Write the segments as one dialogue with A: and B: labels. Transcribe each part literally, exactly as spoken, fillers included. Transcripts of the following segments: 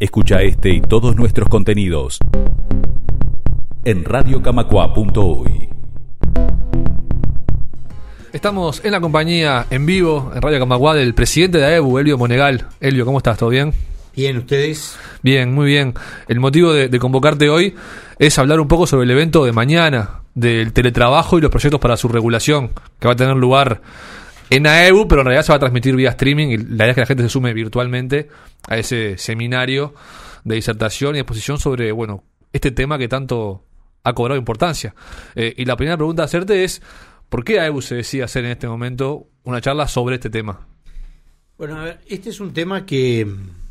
A: Escucha este y todos nuestros contenidos en radio camacua punto uy.
B: Estamos en la compañía, en vivo, en Radio Camacua, del presidente de AEBU, Elvio Monegal. Elvio, ¿cómo estás? ¿Todo bien?
C: Bien, ¿ustedes?
B: Bien, muy bien. El motivo de, de convocarte hoy es hablar un poco sobre el evento de mañana, del teletrabajo y los proyectos para su regulación, que va a tener lugar en AEBU, pero en realidad se va a transmitir vía streaming, y la idea es que la gente se sume virtualmente a ese seminario de disertación y exposición sobre, bueno, este tema que tanto ha cobrado importancia. Eh, y la primera pregunta a hacerte es, ¿por qué AEBU se decide hacer en este momento una charla sobre este tema?
C: Bueno, a ver, este es un tema que,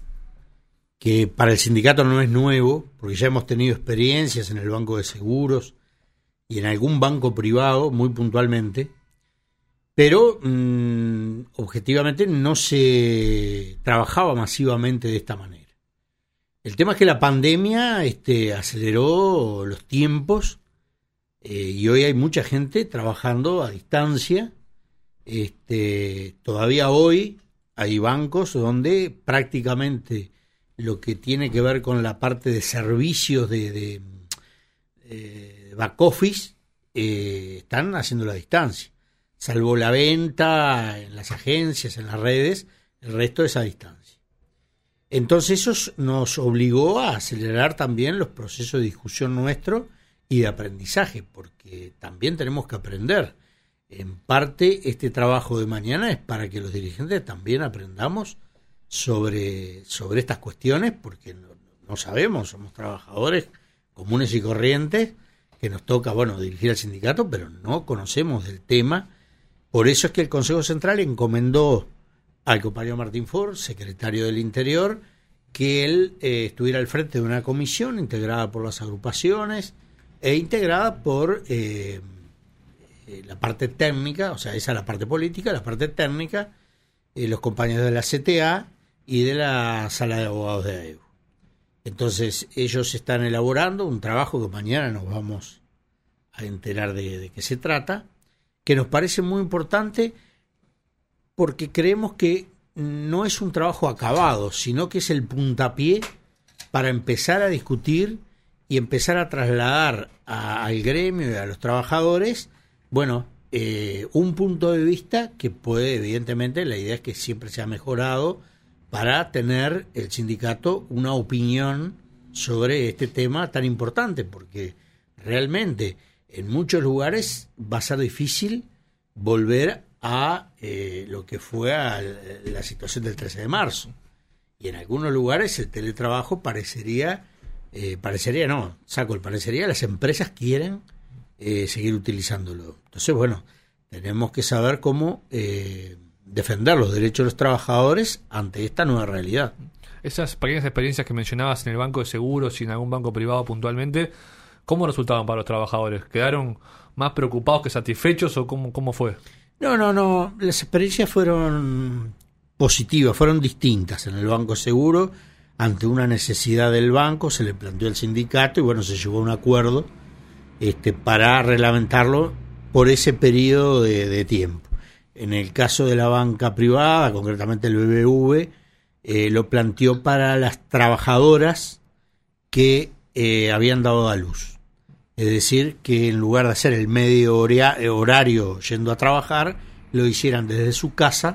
C: que para el sindicato no es nuevo, porque ya hemos tenido experiencias en el Banco de Seguros y en algún banco privado, muy puntualmente, pero mmm, objetivamente no se trabajaba masivamente de esta manera. El tema es que la pandemia este, aceleró los tiempos eh, y hoy hay mucha gente trabajando a distancia. Este, todavía hoy hay bancos donde prácticamente lo que tiene que ver con la parte de servicios de, de, de back office eh, están haciéndolo a distancia. Salvo la venta en las agencias, en las redes, el resto es a distancia. Entonces eso nos obligó a acelerar también los procesos de discusión nuestro y de aprendizaje, porque también tenemos que aprender. En parte este trabajo de mañana es para que los dirigentes también aprendamos sobre, sobre estas cuestiones, porque no, no sabemos, somos trabajadores comunes y corrientes, que nos toca, bueno, dirigir al sindicato, pero no conocemos del tema. Por eso es que el Consejo Central encomendó al compañero Martín Ford, secretario del Interior, que él eh, estuviera al frente de una comisión integrada por las agrupaciones e integrada por eh, eh, la parte técnica, o sea, esa es la parte política, la parte técnica, eh, los compañeros de la C T A y de la Sala de Abogados de AEBU. Entonces, ellos están elaborando un trabajo que mañana nos vamos a enterar de, de qué se trata, que nos parece muy importante porque creemos que no es un trabajo acabado, sino que es el puntapié para empezar a discutir y empezar a trasladar a, al gremio y a los trabajadores, bueno, eh, un punto de vista que puede, evidentemente, la idea es que siempre se ha mejorado para tener el sindicato una opinión sobre este tema tan importante, porque realmente en muchos lugares va a ser difícil volver a eh, lo que fue a la situación del trece de marzo. Y en algunos lugares el teletrabajo parecería, eh, parecería no, saco el parecería, las empresas quieren eh, seguir utilizándolo. Entonces, bueno, tenemos que saber cómo eh, defender los derechos de los trabajadores ante esta nueva realidad.
B: Esas pequeñas experiencias que mencionabas en el banco de seguros y en algún banco privado puntualmente, ¿cómo resultaban para los trabajadores? ¿Quedaron más preocupados que satisfechos o cómo, cómo fue?
C: No, no, no. Las experiencias fueron positivas, fueron distintas. En el Banco Seguro, ante una necesidad del banco, se le planteó al sindicato y bueno, se llegó a un acuerdo este, para reglamentarlo por ese periodo de, de tiempo. En el caso de la banca privada, concretamente el B B V, eh, lo planteó para las trabajadoras que eh, habían dado a luz. Es decir, que en lugar de hacer el medio horario yendo a trabajar, lo hicieran desde su casa,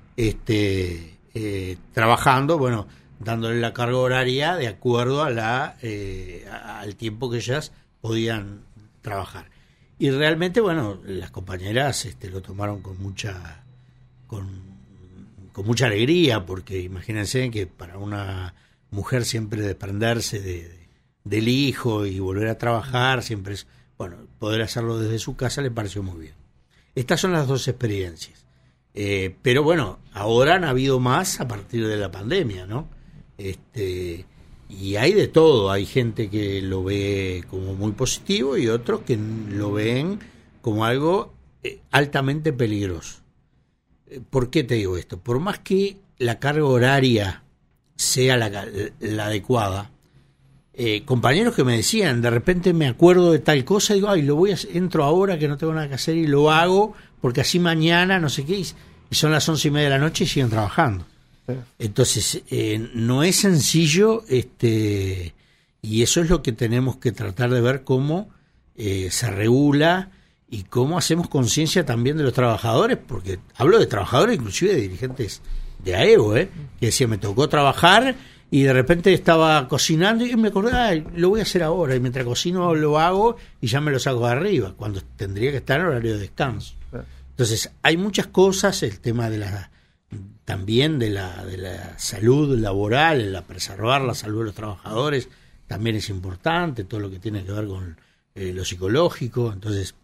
C: este, eh, trabajando, bueno, dándole la carga horaria de acuerdo a la eh, al tiempo que ellas podían trabajar. Y realmente, bueno, las compañeras este, lo tomaron con mucha con, con mucha alegría, porque imagínense que para una mujer siempre desprenderse de, de del hijo y volver a trabajar, siempre es, bueno, poder hacerlo desde su casa le pareció muy bien. Estas son las dos experiencias. Eh, pero bueno, ahora han habido más a partir de la pandemia, ¿no? Este, y hay de todo, hay gente que lo ve como muy positivo y otros que lo ven como algo eh, altamente peligroso. ¿Por qué te digo esto? Por más que la carga horaria sea la, la adecuada, Eh, compañeros que me decían, de repente me acuerdo de tal cosa y digo, ay, lo voy a entro ahora que no tengo nada que hacer y lo hago porque así mañana no sé qué, y son las once y media de la noche y siguen trabajando.
D: Sí.
C: Entonces, eh, no es sencillo, este, y eso es lo que tenemos que tratar de ver cómo eh, se regula y cómo hacemos conciencia también de los trabajadores, porque hablo de trabajadores, inclusive de dirigentes de A E U, ¿eh? Que decía, me tocó trabajar y de repente estaba cocinando y me acordé, ay, lo voy a hacer ahora, y mientras cocino lo hago y ya me lo saco de arriba, cuando tendría que estar en horario de descanso.
D: Sí.
C: Entonces, hay muchas cosas, el tema de la también de la, de la salud laboral, la preservar la salud de los trabajadores, también es importante, todo lo que tiene que ver con eh, lo psicológico. Entonces,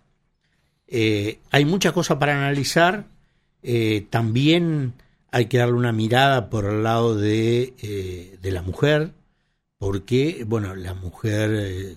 C: eh, hay muchas cosas para analizar. Eh, también hay que darle una mirada por el lado de, eh, de la mujer, porque, bueno, la mujer, eh,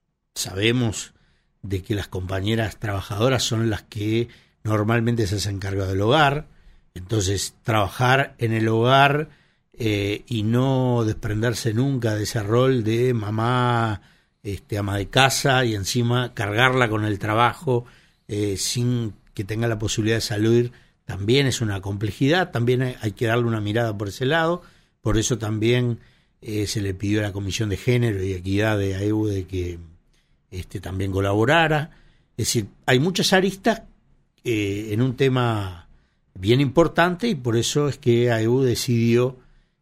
C: sabemos de que las compañeras trabajadoras son las que normalmente se hacen cargo del hogar. Entonces, trabajar en el hogar eh, y no desprenderse nunca de ese rol de mamá, este, ama de casa, y encima cargarla con el trabajo eh, sin que tenga la posibilidad de salir, también es una complejidad. También hay, hay que darle una mirada por ese lado. Por eso también eh, se le pidió a la Comisión de Género y Equidad de A E U de que este, también colaborara. Es decir, hay muchas aristas eh, en un tema bien importante, y por eso es que A E U decidió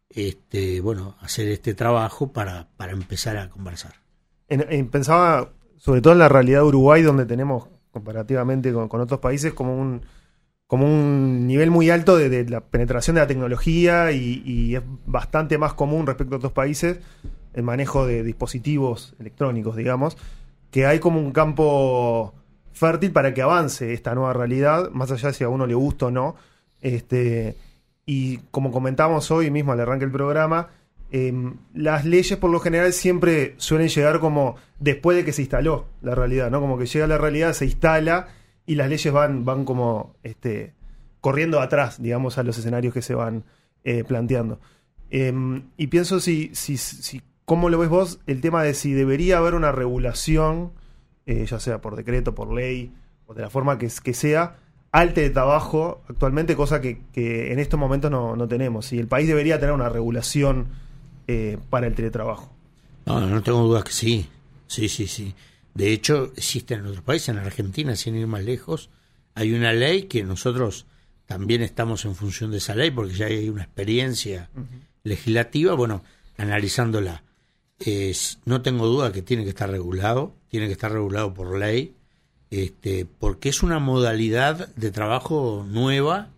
C: este, bueno, hacer este trabajo para, para empezar a conversar.
D: En, en, pensaba sobre todo en la realidad de Uruguay, donde tenemos comparativamente con, con otros países como un como un nivel muy alto de, de la penetración de la tecnología, y, y es bastante más común respecto a otros países el manejo de dispositivos electrónicos, digamos, que hay como un campo fértil para que avance esta nueva realidad, más allá de si a uno le gusta o no. Este, y como comentamos hoy mismo al arranque del programa, eh, las leyes por lo general siempre suelen llegar como después de que se instaló la realidad, ¿no? Como que llega la realidad, se instala y las leyes van, van como este, corriendo atrás, digamos, a los escenarios que se van eh, planteando. Eh, y pienso si, si, si, ¿cómo lo ves vos? El tema de si debería haber una regulación, eh, ya sea por decreto, por ley, o de la forma que, que sea, al teletrabajo actualmente, cosa que, que en estos momentos no, no tenemos. Si el país debería tener una regulación eh, para el teletrabajo.
C: No, no tengo dudas que sí. Sí, sí, sí. De hecho, existe en otros países, en Argentina, sin ir más lejos, hay una ley que nosotros también estamos en función de esa ley, porque ya hay una experiencia uh-huh. legislativa, bueno, analizándola. Eh, no tengo duda que tiene que estar regulado, tiene que estar regulado por ley, este, porque es una modalidad de trabajo nueva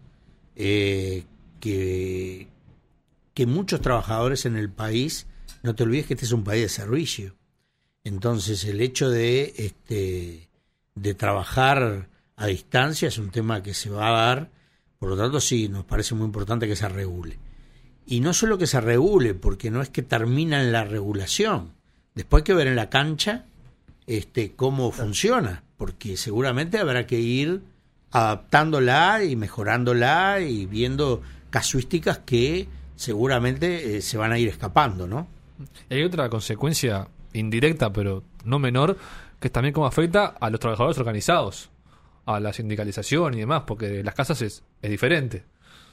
C: eh, que, que muchos trabajadores en el país, no te olvides que este es un país de servicio. Entonces, el hecho de este de trabajar a distancia es un tema que se va a dar, por lo tanto, sí, nos parece muy importante que se regule. Y no solo que se regule, porque no es que termina en la regulación. Después hay que ver en la cancha este cómo funciona, porque seguramente habrá que ir adaptándola y mejorándola y viendo casuísticas que seguramente eh, se van a ir escapando, ¿no?
B: Hay otra consecuencia indirecta, pero no menor, que es también cómo afecta a los trabajadores organizados, a la sindicalización y demás, porque las casas es, es diferente.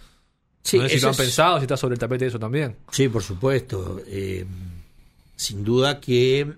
C: Sí,
B: no sé si
C: eso
B: lo han
C: es...
B: pensado, si está sobre el tapete eso también.
C: Sí, por supuesto. Eh, sin duda que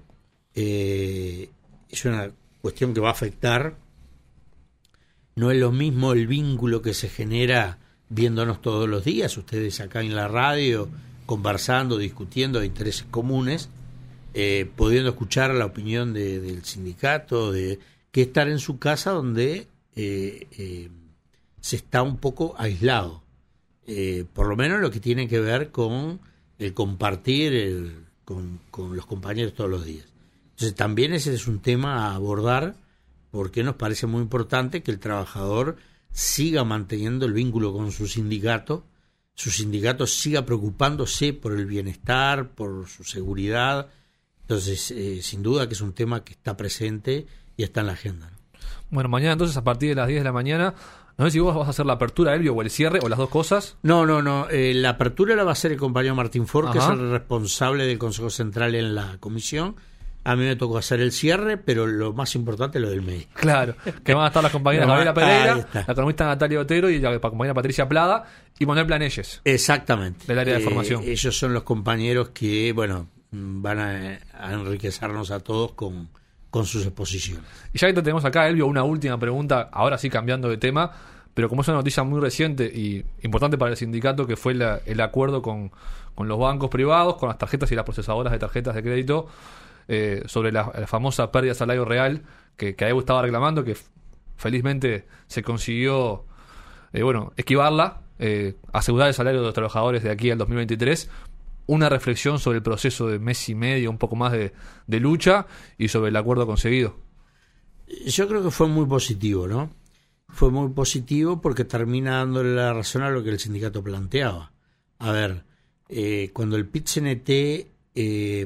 C: eh, es una cuestión que va a afectar. No es lo mismo el vínculo que se genera viéndonos todos los días, ustedes acá en la radio, conversando, discutiendo de intereses comunes, Eh, pudiendo escuchar la opinión de, del sindicato, de que estar en su casa donde eh, eh, se está un poco aislado, eh, por lo menos lo que tiene que ver con el compartir el, con, con los compañeros todos los días. Entonces también ese es un tema a abordar, porque nos parece muy importante que el trabajador siga manteniendo el vínculo con su sindicato, su sindicato siga preocupándose por el bienestar, por su seguridad. Entonces, eh, sin duda que es un tema que está presente y está en la agenda, ¿no?
B: Bueno, mañana entonces a partir de las diez de la mañana, no sé si vos vas a hacer la apertura, Elvio, o el cierre, o las dos cosas.
C: No, no, no. Eh, la apertura la va a hacer el compañero Martín Ford,
B: Ajá.
C: que es el responsable del Consejo Central en la comisión. A mí me tocó hacer el cierre, pero lo más importante es lo del medio.
B: Claro, que van a estar las compañeras
C: No,
B: Gabriela
C: ahí
B: Pereira,
C: está.
B: la economista Natalia Otero y la compañera Patricia Plada y Manuel Planelles.
C: Exactamente.
B: Del área de formación.
C: Ellos son los compañeros que, bueno, van a, a enriquecernos a todos con, con sus exposiciones.
B: Y ya que te tenemos acá, Elvio, una última pregunta, ahora sí cambiando de tema, pero como es una noticia muy reciente y importante para el sindicato, que fue la, el acuerdo con, con los bancos privados, con las tarjetas y las procesadoras de tarjetas de crédito, eh, sobre la, la famosa pérdida de salario real que, que A E U estaba reclamando, que f- felizmente se consiguió, eh, bueno, esquivarla, eh, asegurar el salario de los trabajadores de aquí al dos mil veintitrés. Una reflexión sobre el proceso de mes y medio, un poco más de, de lucha y sobre el acuerdo conseguido.
C: Yo creo que fue muy positivo, ¿no? Fue muy positivo porque termina dándole la razón a lo que el sindicato planteaba. A ver, eh, cuando el P I T C N T eh,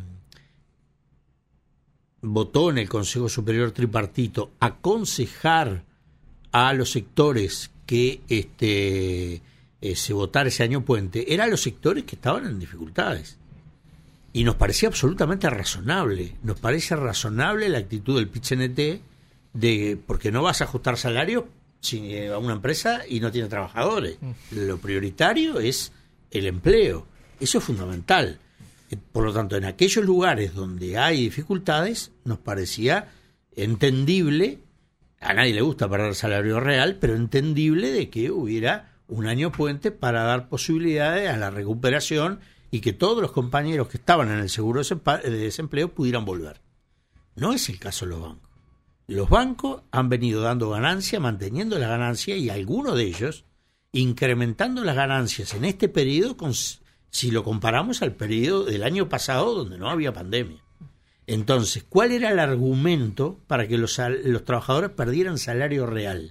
C: votó en el Consejo Superior Tripartito aconsejar a los sectores que este eh, se votara ese año puente, eran los sectores que estaban en dificultades. Y nos parecía absolutamente razonable. Nos parece razonable la actitud del P I T C N T de porque no vas a ajustar salario si, eh, a una empresa y no tiene trabajadores. Lo prioritario es el empleo. Eso es fundamental. Eh, Por lo tanto, en aquellos lugares donde hay dificultades, nos parecía entendible, a nadie le gusta perder salario real, pero entendible de que hubiera un año puente para dar posibilidades a la recuperación y que todos los compañeros que estaban en el seguro de desempleo pudieran volver. No es el caso de los bancos. Los bancos han venido dando ganancia, manteniendo la ganancia y algunos de ellos incrementando las ganancias en este periodo con, si lo comparamos al periodo del año pasado donde no había pandemia. Entonces, ¿cuál era el argumento para que los, los trabajadores perdieran salario real?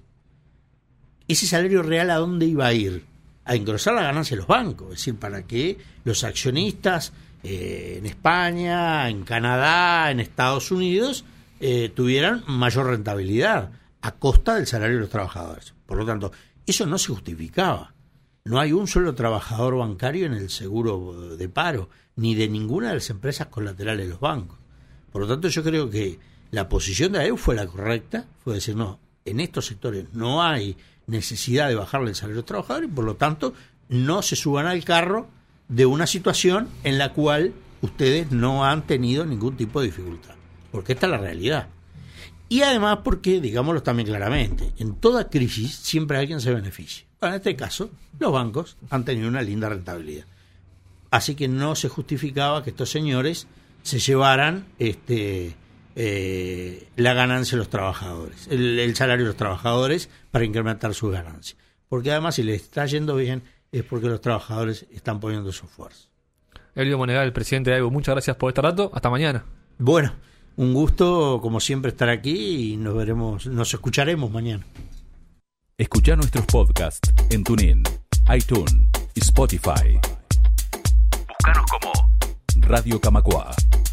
C: ¿Ese salario real a dónde iba a ir? A engrosar la ganancia de los bancos, es decir, para que los accionistas eh, en España, en Canadá, en Estados Unidos eh, tuvieran mayor rentabilidad a costa del salario de los trabajadores. Por lo tanto, eso no se justificaba. No hay un solo trabajador bancario en el seguro de paro, ni de ninguna de las empresas colaterales de los bancos. Por lo tanto, yo creo que la posición de A E U fue la correcta, fue decir, no, en estos sectores no hay necesidad de bajarle el salario a los trabajadores y por lo tanto no se suban al carro de una situación en la cual ustedes no han tenido ningún tipo de dificultad, porque esta es la realidad. Y además porque, digámoslo también claramente, en toda crisis siempre alguien se beneficia. Bueno, en este caso, los bancos han tenido una linda rentabilidad. Así que no se justificaba que estos señores se llevaran este eh, la ganancia de los trabajadores, el, el salario de los trabajadores para incrementar sus ganancias. Porque además, si les está yendo bien, es porque los trabajadores están poniendo su esfuerzo.
B: Elvio Monegal, el presidente de A E U, muchas gracias por este rato. Hasta mañana.
C: Bueno, un gusto, como siempre, estar aquí y nos veremos, nos escucharemos mañana.
A: Escuchá nuestros podcasts en TuneIn, iTunes y Spotify. Búscanos como Radio Camacuá.